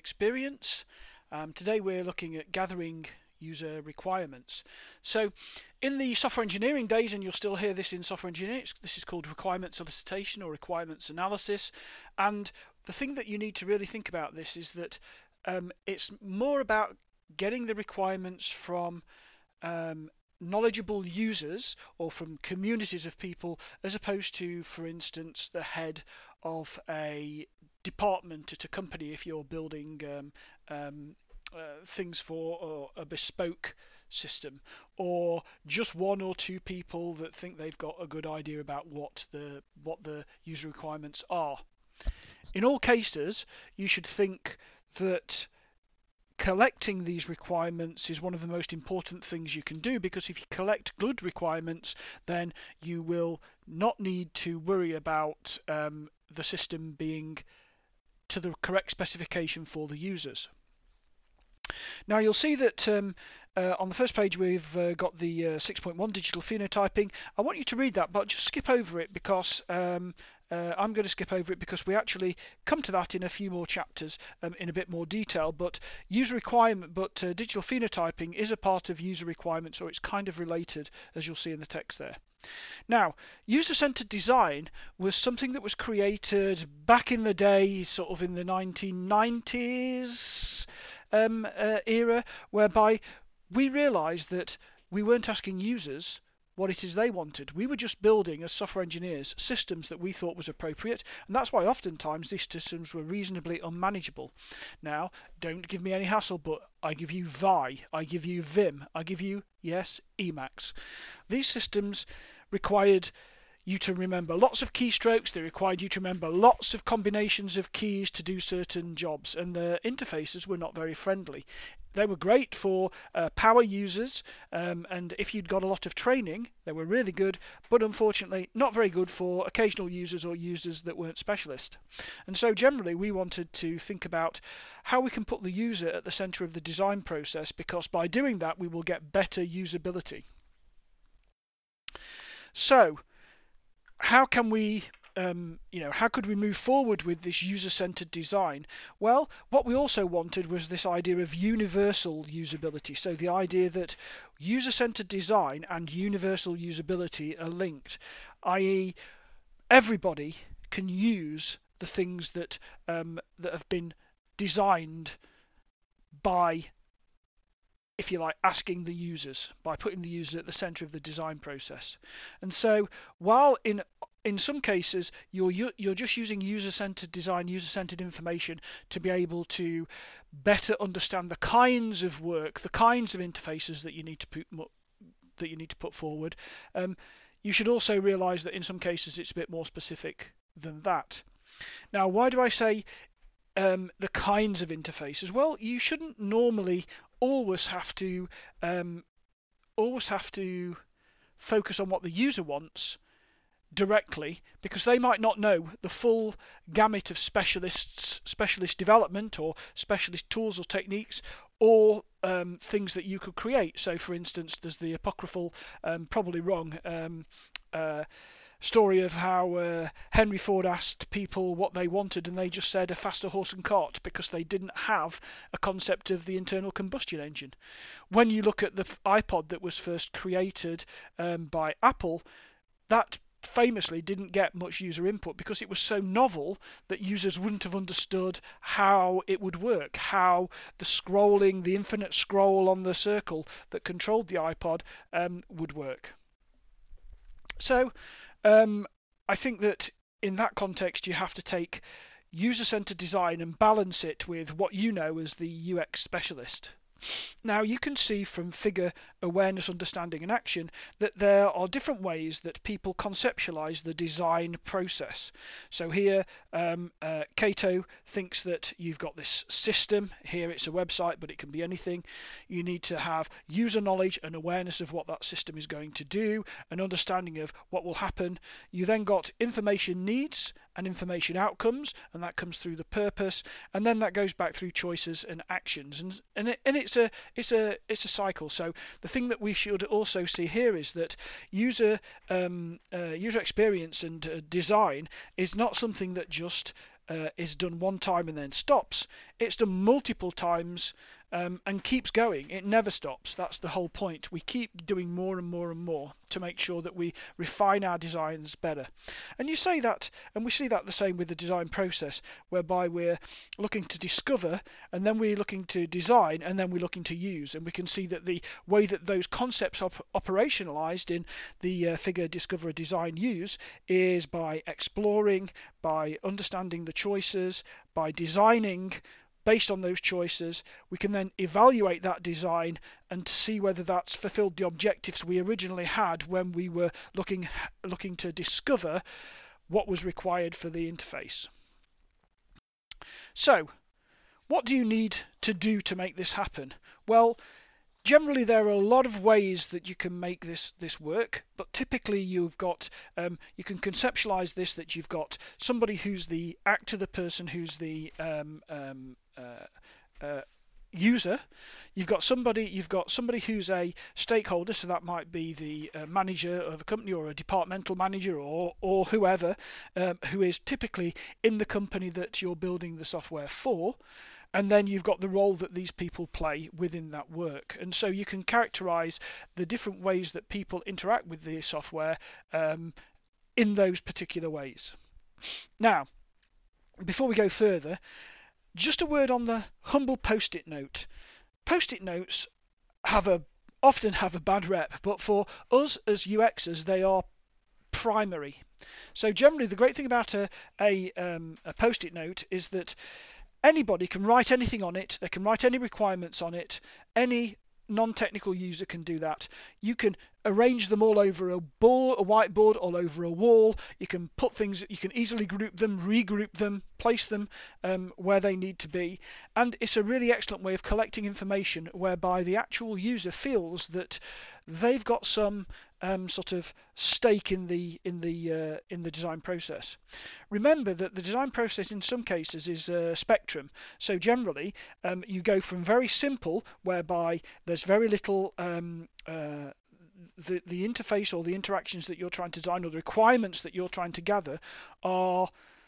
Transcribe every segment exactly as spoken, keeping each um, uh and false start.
experience. Um, today we're looking at gathering user requirements. So in the software engineering days, and you'll still hear this in software engineering, this is called requirement solicitation or requirements analysis. And the thing that you need to really think about this is that um, it's more about getting the requirements from um, knowledgeable users or from communities of people, as opposed to, for instance, the head of a department at a company if you're building um, um, uh, things for or a bespoke system, or just one or two people that think they've got a good idea about what the what the user requirements are. In all cases, you should think that collecting these requirements is one of the most important things you can do, because if you collect good requirements, then you will not need to worry about um, the system being to the correct specification for the users. Now you'll see that um, uh, on the first page we've uh, got the uh, six point one digital phenotyping. I want you to read that, but just skip over it because um, uh, I'm going to skip over it because we actually come to that in a few more chapters um, in a bit more detail. But user requirement, but uh, digital phenotyping is a part of user requirements, or it's kind of related, as you'll see in the text there. Now, user-centered design was something that was created back in the day, sort of in the nineteen nineties um, uh, era, whereby we realized that we weren't asking users what it is they wanted. We were just building, as software engineers, systems that we thought was appropriate, and that's why oftentimes these systems were reasonably unmanageable. Now, don't give me any hassle, but I give you V I, I give you Vim, I give you, yes, Emacs. These systems required you to remember lots of keystrokes, they required you to remember lots of combinations of keys to do certain jobs, and the interfaces were not very friendly. They were great for uh, power users, um, and if you'd got a lot of training, they were really good, but unfortunately not very good for occasional users or users that weren't specialist. And so generally we wanted to think about how we can put the user at the center of the design process, because by doing that we will get better usability. So how can we, um, you know, how could we move forward with this user-centered design? Well, what we also wanted was this idea of universal usability. So the idea that user-centered design and universal usability are linked, that is, everybody can use the things that um, that have been designed by, if you like, asking the users, by putting the user at the center of the design process. And so while in in some cases you're you're just using user-centered design, user-centered information to be able to better understand the kinds of work, the kinds of interfaces that you need to put that you need to put forward, um, you should also realize that in some cases it's a bit more specific than that. Now, why do I say Um, the kinds of interfaces? Well, you shouldn't normally always have to um, always have to focus on what the user wants directly, because they might not know the full gamut of specialists, specialist development or specialist tools or techniques, or um, things that you could create. So, for instance, there's the apocryphal, um, probably wrong, um, uh, story of how uh, Henry Ford asked people what they wanted, and they just said a faster horse and cart, because they didn't have a concept of the internal combustion engine. When you look at the iPod that was first created um, by Apple, that famously didn't get much user input because it was so novel that users wouldn't have understood how it would work, how the scrolling, the infinite scroll on the circle that controlled the iPod um, would work. So Um, I think that in that context you have to take user-centered design and balance it with what you know as the U X specialist. Now, you can see from figure awareness, understanding and action that there are different ways that people conceptualize the design process. So here um, uh, Cato thinks that you've got this system. Here it's a website, but it can be anything. You need to have user knowledge and awareness of what that system is going to do, an understanding of what will happen. You then got information needs and information outcomes, and that comes through the purpose, and then that goes back through choices and actions, and and, it, and it's a it's a it's a cycle. So the thing that we should also see here is that user um, uh, user experience and uh, design is not something that just uh, is done one time and then stops. It's done multiple times um, and keeps going. It never stops. That's the whole point. We keep doing more and more and more to make sure that we refine our designs better. And you say that, and we see that the same with the design process, whereby we're looking to discover, and then we're looking to design, and then we're looking to use. And we can see that the way that those concepts are operationalized in the uh, figure discover, design, use is by exploring, by understanding the choices, by designing based on those choices. We can then evaluate that design and see whether that's fulfilled the objectives we originally had when we were looking looking to discover what was required for the interface. So, what do you need to do to make this happen? Well, generally there are a lot of ways that you can make this this work, but typically you've got um, you can conceptualize this that you've got somebody who's the actor, the person who's the um, um, uh, uh, user. You've got somebody you've got somebody who's a stakeholder, so that might be the uh, manager of a company or a departmental manager or or whoever um, who is typically in the company that you're building the software for. And then you've got the role that these people play within that work. And so you can characterize the different ways that people interact with the software um, in those particular ways. Now, before we go further, just a word on the humble post-it note. Post-it notes have a often have a bad rep, but for us as U Xers, they are primary. So generally, the great thing about a, a, um, a post-it note is that anybody can write anything on it. They can write any requirements on it. Any non-technical user can do that. You can arrange them all over a board, a whiteboard, all over a wall. You can put things, you can easily group them, regroup them, place them um, where they need to be. And it's a really excellent way of collecting information whereby the actual user feels that they've got some um, sort of stake in the in the uh, in the design process. Remember that the design process in some cases is a spectrum. So generally, um, you go from very simple, whereby there's very little um, uh, the the interface or the interactions that you're trying to design or the requirements that you're trying to gather are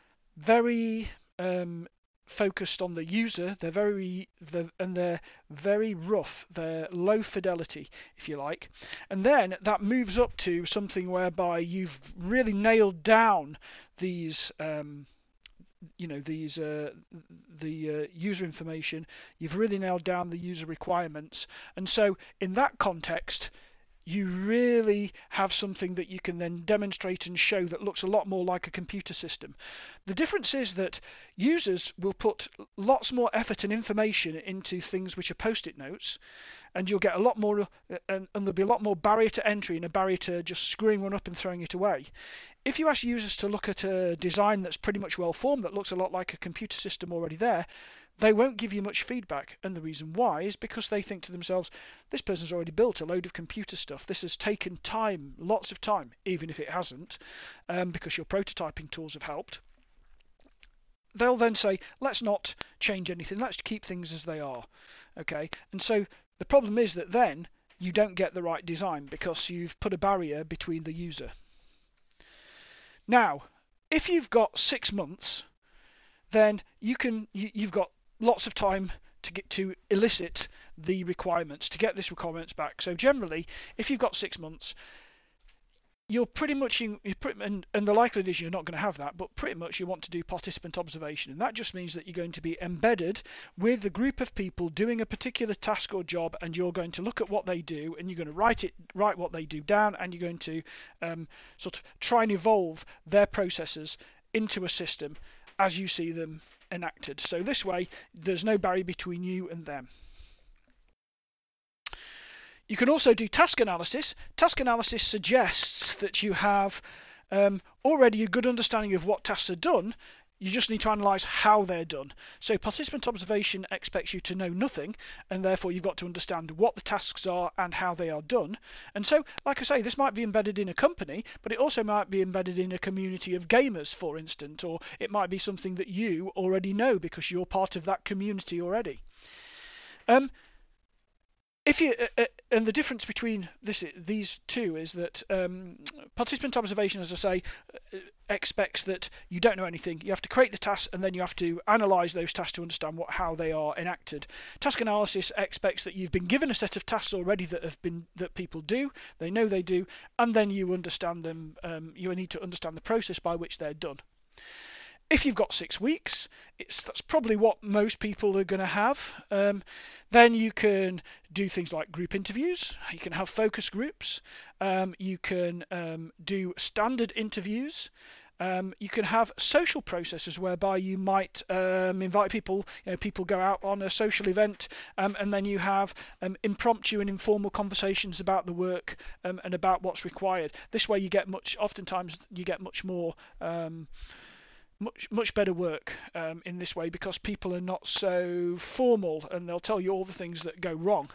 very um, focused on the user. They're very they're, and they're very rough. They're low fidelity, if you like. And then that moves up to something whereby you've really nailed down these um, you know these uh, the uh, user information. You've really nailed down the user requirements, and so in that context you really have something that you can then demonstrate and show that looks a lot more like a computer system. The difference is that users will put lots more effort and information into things which are post-it notes, and you'll get a lot more, and, and there'll be a lot more barrier to entry and a barrier to just screwing one up and throwing it away. If you ask users to look at a design that's pretty much well formed, that looks a lot like a computer system already there, they won't give you much feedback. And the reason why is because they think to themselves, this person's already built a load of computer stuff. This has taken time, lots of time, even if it hasn't, um, because your prototyping tools have helped. They'll then say, let's not change anything. Let's keep things as they are. Okay. And so the problem is that then you don't get the right design because you've put a barrier between the user. Now, if you've got six months, then you can you, you've got lots of time to get to elicit the requirements, to get this requirements back. So generally, if you've got six months, you're pretty much in, you're pretty, and, and the likelihood is you're not going to have that, but pretty much you want to do participant observation, and that just means that you're going to be embedded with a group of people doing a particular task or job, and you're going to look at what they do, and you're going to write it, write what they do down, and you're going to um, sort of try and evolve their processes into a system as you see them enacted. So this way, there's no barrier between you and them. You can also do task analysis. Task analysis suggests that you have um, already a good understanding of what tasks are done. You just need to analyse how they're done. So participant observation expects you to know nothing, and therefore you've got to understand what the tasks are and how they are done. And so, like I say, this might be embedded in a company, but it also might be embedded in a community of gamers, for instance, or it might be something that you already know because you're part of that community already. Um, if you uh, uh, and the difference between this these two is that um, participant observation, as I say, uh, expects that you don't know anything. You have to create the tasks and then you have to analyze those tasks to understand what how they are enacted. Task analysis expects that you've been given a set of tasks already that have been that people do, they know they do, and then you understand them. Um, you need to understand the process by which they're done. If you've got six weeks, it's that's probably what most people are going to have. Um, then you can do things like group interviews. You can have focus groups. Um, you can um, do standard interviews. Um, you can have social processes whereby you might um, invite people. You know, people go out on a social event, um, and then you have um, impromptu and informal conversations about the work um, and about what's required. This way, you get much. Oftentimes, you get much more. Um, Much much better work um, in this way because people are not so formal and they'll tell you all the things that go wrong.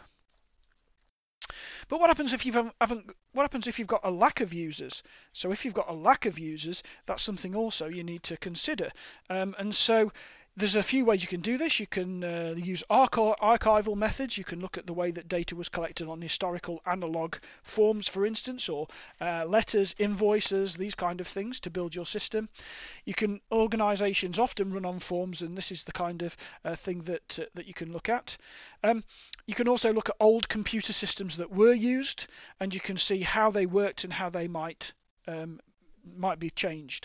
But what happens if you haven't, haven't? What happens if you've got a lack of users? So if you've got a lack of users, that's something also you need to consider. Um, and so there's a few ways you can do this. You can uh, use archi- archival methods. You can look at the way that data was collected on historical analog forms, for instance, or uh, letters, invoices, these kind of things to build your system. You can organizations often run on forms, and this is the kind of uh, thing that uh, that you can look at. Um, you can also look at old computer systems that were used, and you can see how they worked and how they might um, might be changed.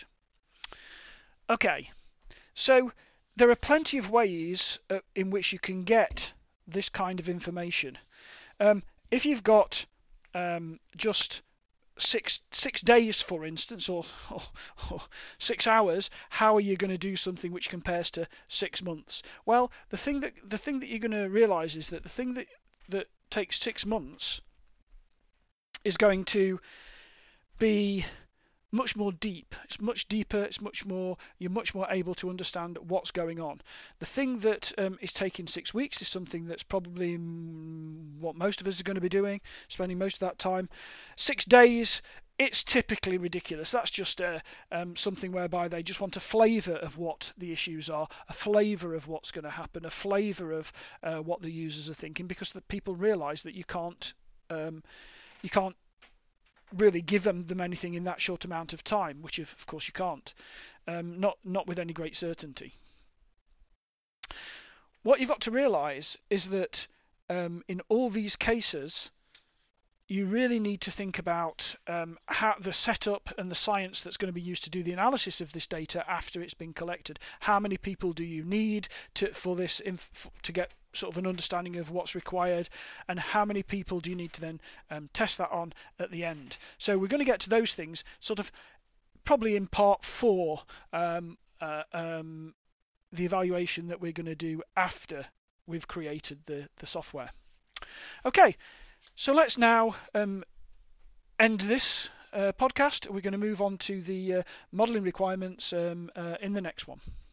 Okay, so there are plenty of ways uh, in which you can get this kind of information. Um, if you've got um, just six six days, for instance, or, or, or six hours, how are you going to do something which compares to six months? Well, the thing that the thing that you're going to realise is that the thing that that takes six months is going to be much more deep. It's much deeper. It's much more. You're much more able to understand what's going on. The thing that um, is taking six weeks is something that's probably mm, what most of us are going to be doing, spending most of that time. Six days. It's typically ridiculous. That's just uh, um, something whereby they just want a flavour of what the issues are, a flavour of what's going to happen, a flavour of uh, what the users are thinking, because the people realise that you can't um, you can't really give them, them anything in that short amount of time, which of course you can't, um, not not with any great certainty. What you've got to realise is that um, in all these cases, you really need to think about um, how the setup and the science that's going to be used to do the analysis of this data after it's been collected. How many people do you need to for this inf- to get sort of an understanding of what's required, and how many people do you need to then um, test that on at the end? So we're going to get to those things sort of probably in part four, um, uh, um, the evaluation that we're going to do after we've created the, the software. Okay. So let's now um, end this uh, podcast. We're going to move on to the uh, modelling requirements um, uh, in the next one.